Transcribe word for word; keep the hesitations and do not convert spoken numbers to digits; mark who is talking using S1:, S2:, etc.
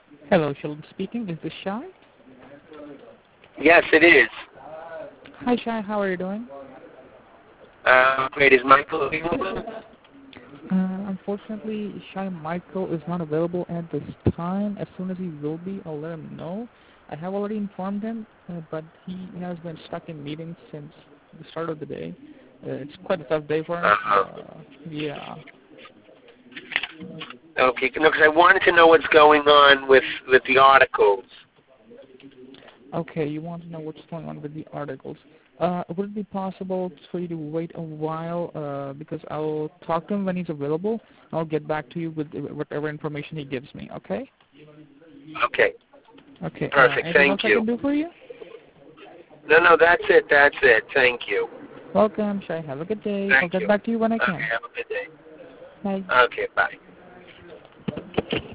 S1: Hello, Sheldon speaking. Is this Shai?
S2: Yes, it is.
S1: Hi, Shai. How are you doing?
S2: Uh, great. Is Michael available?
S1: Uh, unfortunately, Shai Michael is not available at this time. As soon as he will be, I'll let him know. I have already informed him, uh, but he has been stuck in meetings since the start of the day. Uh, it's quite a tough day for him.
S2: Uh-huh.
S1: Uh, yeah.
S2: Okay, no, because I wanted to know what's going on with, with the articles.
S1: Okay, you want to know what's going on with the articles. Uh, would it be possible for you to wait a while uh, because I'll talk to him when he's available. I'll get back to you with whatever information he gives me, okay?
S2: Okay,
S1: Okay, uh,
S2: perfect.
S1: anything else
S2: Thank
S1: I
S2: you.
S1: can do for you?
S2: No, no, that's it. That's it. Thank you.
S1: Welcome, Shai. Have a good day. I'll
S2: Thank
S1: get
S2: you.
S1: back to you when I
S2: Okay,
S1: can.
S2: have a good day.
S1: Bye.
S2: Okay, bye.